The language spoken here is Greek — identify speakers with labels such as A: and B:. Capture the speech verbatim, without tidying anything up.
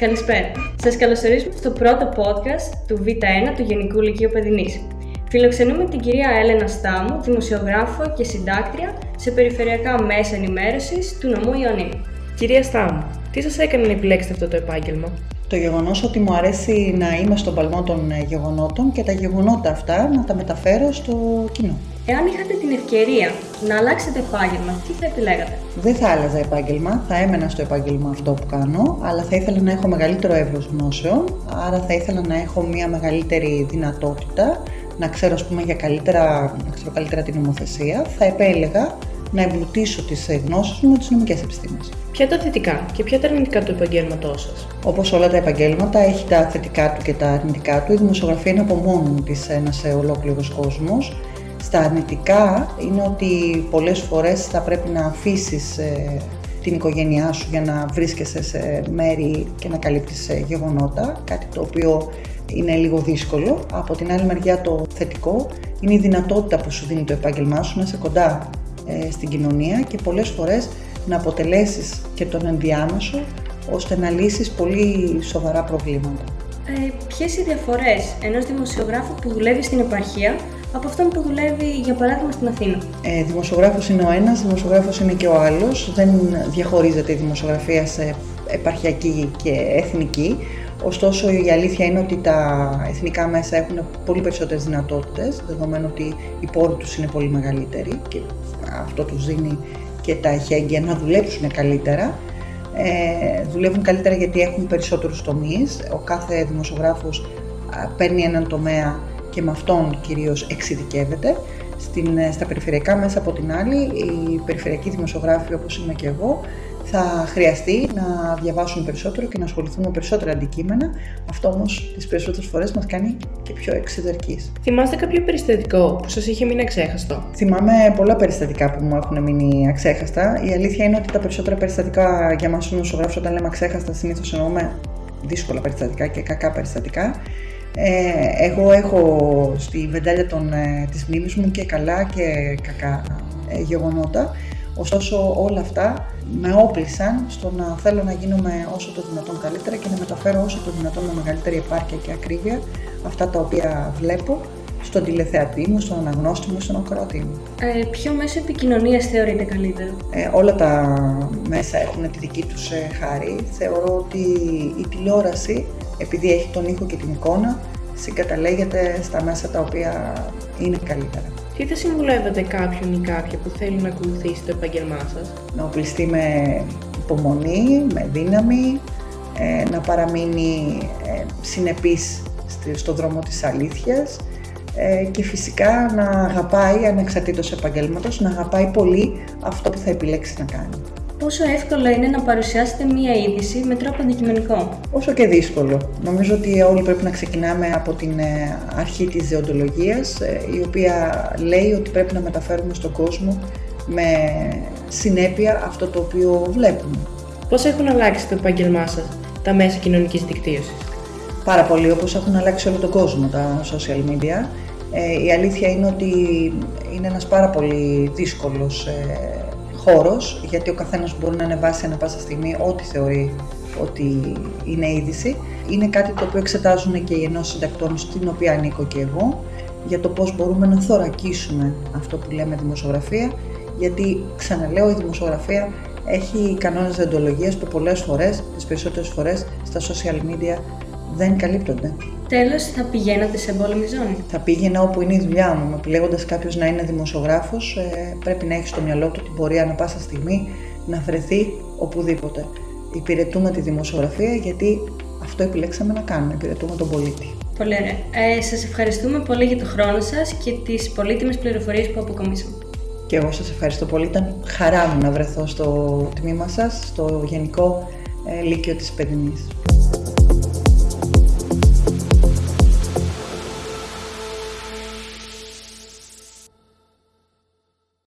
A: Καλησπέρα. Σας καλωσορίζουμε στο πρώτο podcast του Β ένα του Γενικού Λυκείου Παιδινής. Φιλοξενούμε την κυρία Έλενα Στάμου, δημοσιογράφο και συντάκτρια σε περιφερειακά μέσα ενημέρωσης του νομού Ιωνίου.
B: Κυρία Στάμου, τι σας έκανε να επιλέξετε αυτό το επάγγελμα?
C: Το γεγονός ότι μου αρέσει να είμαι στον παλμό των γεγονότων και τα γεγονότα αυτά να τα μεταφέρω στο κοινό.
A: Εάν είχατε την ευκαιρία να αλλάξετε επάγγελμα, τι θα επιλέγατε?
C: Δεν θα άλλαζα επάγγελμα, θα έμενα στο επάγγελμα αυτό που κάνω, αλλά θα ήθελα να έχω μεγαλύτερο εύρος γνώσεων, άρα θα ήθελα να έχω μια μεγαλύτερη δυνατότητα, να ξέρω, ας πούμε, για καλύτερα, να ξέρω καλύτερα την νομοθεσία. Θα επέλεγα να εμπλουτίσω τις γνώσεις μου με τις νομικές επιστήμες.
B: Ποια τα θετικά και ποια τα αρνητικά του επαγγέλματός σας?
C: Όπως όλα τα επαγγέλματα, έχει τα θετικά του και τα αρνητικά του. Η δημοσιογραφία είναι από μόνη της ένας ολόκληρος κόσμος. Στα αρνητικά είναι ότι πολλές φορές θα πρέπει να αφήσεις ε, την οικογένειά σου για να βρίσκεσαι σε μέρη και να καλύπτεις ε, γεγονότα, κάτι το οποίο είναι λίγο δύσκολο. Από την άλλη μεριά, το θετικό είναι η δυνατότητα που σου δίνει το επάγγελμά σου να είσαι κοντά ε, στην κοινωνία και πολλές φορές να αποτελέσεις και τον ενδιάμεσο ώστε να λύσεις πολύ σοβαρά προβλήματα.
A: Ε, ποιες οι διαφορές ενός δημοσιογράφου που δουλεύει στην επαρχία από αυτόν που δουλεύει, για παράδειγμα, στην Αθήνα?
C: Ε, δημοσιογράφος είναι ο ένας, δημοσιογράφος είναι και ο άλλος. Δεν διαχωρίζεται η δημοσιογραφία σε επαρχιακή και εθνική. Ωστόσο, η αλήθεια είναι ότι τα εθνικά μέσα έχουν πολύ περισσότερες δυνατότητες, δεδομένου ότι οι πόροι τους είναι πολύ μεγαλύτεροι και αυτό τους δίνει και τα εχέγγυα να δουλέψουν καλύτερα. Ε, δουλεύουν καλύτερα γιατί έχουν περισσότερους τομείς. Ο κάθε δημοσιογράφος παίρνει έναν τομέα και με αυτόν κυρίως εξειδικεύεται. Στην, στα περιφερειακά μέσα, από την άλλη, οι περιφερειακοί δημοσιογράφοι, όπως είμαι και εγώ, θα χρειαστεί να διαβάσουν περισσότερο και να ασχοληθούν με περισσότερα αντικείμενα. Αυτό όμως τις περισσότερες φορές μας κάνει και πιο εξειδικείς.
B: Θυμάστε κάποιο περιστατικό που σας είχε μείνει αξέχαστο?
C: Θυμάμαι πολλά περιστατικά που μου έχουν μείνει αξέχαστα. Η αλήθεια είναι ότι τα περισσότερα περιστατικά για μας τους δημοσιογράφους, όταν λέμε αξέχαστα, συνήθως εννοούμε δύσκολα περιστατικά και κακά περιστατικά. Ε, εγώ έχω στη βεντάλια των, ε, της μνήμης μου και καλά και κακά ε, γεγονότα. Ωστόσο, όλα αυτά με όπλησαν στο να θέλω να γίνομαι όσο το δυνατόν καλύτερα και να μεταφέρω όσο το δυνατόν με μεγαλύτερη επάρκεια και ακρίβεια αυτά τα οποία βλέπω στον τηλεθεατή μου, στον αναγνώστη μου, στον ακροατή μου.
A: Ε, ποιο μέσο επικοινωνίας θεωρείτε καλύτερο?
C: Ε, όλα τα μέσα έχουν τη δική τους ε, χάρη. Θεωρώ ότι η τηλεόραση, επειδή έχει τον ήχο και την εικόνα, συγκαταλέγεται στα μέσα τα οποία είναι καλύτερα.
B: Τι θα συμβουλεύετε κάποιον ή κάποια που θέλει να ακολουθήσει το επάγγελμά σας?
C: Να οπλιστεί με υπομονή, με δύναμη, ε, να παραμείνει ε, συνεπής στο δρόμο της αλήθειας ε, και φυσικά να αγαπάει, ανεξαρτήτως επαγγέλματος, να αγαπάει πολύ αυτό που θα επιλέξει να κάνει.
A: Πόσο εύκολο είναι να παρουσιάσετε μία είδηση με τρόπο αντικειμενικό?
C: Όσο και δύσκολο. Νομίζω ότι όλοι πρέπει να ξεκινάμε από την αρχή της δεοντολογίας, η οποία λέει ότι πρέπει να μεταφέρουμε στον κόσμο με συνέπεια αυτό το οποίο βλέπουμε.
B: Πώς έχουν αλλάξει το επάγγελμά σας τα μέσα κοινωνικής δικτύωσης?
C: Πάρα πολύ, όπως έχουν αλλάξει όλο τον κόσμο τα social media. Ε, η αλήθεια είναι ότι είναι ένας πάρα πολύ δύσκολος ε, χώρος, γιατί ο καθένας μπορεί να ανεβάσει ανά πάσα στιγμή ό,τι θεωρεί ότι είναι είδηση. Είναι κάτι το οποίο εξετάζουν και οι ενώσεις συντακτών, στην οποία ανήκω και εγώ, για το πώς μπορούμε να θωρακίσουμε αυτό που λέμε δημοσιογραφία, γιατί, ξαναλέω, η δημοσιογραφία έχει κανόνες δεοντολογίας που πολλές φορές, τις περισσότερες φορές, στα social media δεν καλύπτονται.
A: Τέλος, θα πηγαίνατε σε εμπόλεμη ζώνη?
C: Θα πήγαινα όπου είναι η δουλειά μου. Επιλέγοντας κάποιος να είναι δημοσιογράφος, ε, πρέπει να έχει στο μυαλό του την πορεία ανά πάσα στιγμή να βρεθεί οπουδήποτε. Υπηρετούμε τη δημοσιογραφία γιατί αυτό επιλέξαμε να κάνουμε. Υπηρετούμε τον πολίτη.
A: Πολύ ωραία. Ε, σας ευχαριστούμε πολύ για το χρόνο σας και τις πολύτιμες πληροφορίες που αποκομίσαμε.
C: Και εγώ σας ευχαριστώ πολύ. Ήταν χαρά μου να βρεθώ στο τμήμα σας, στο Γενικό ε, Λύκειο της Παιδινής.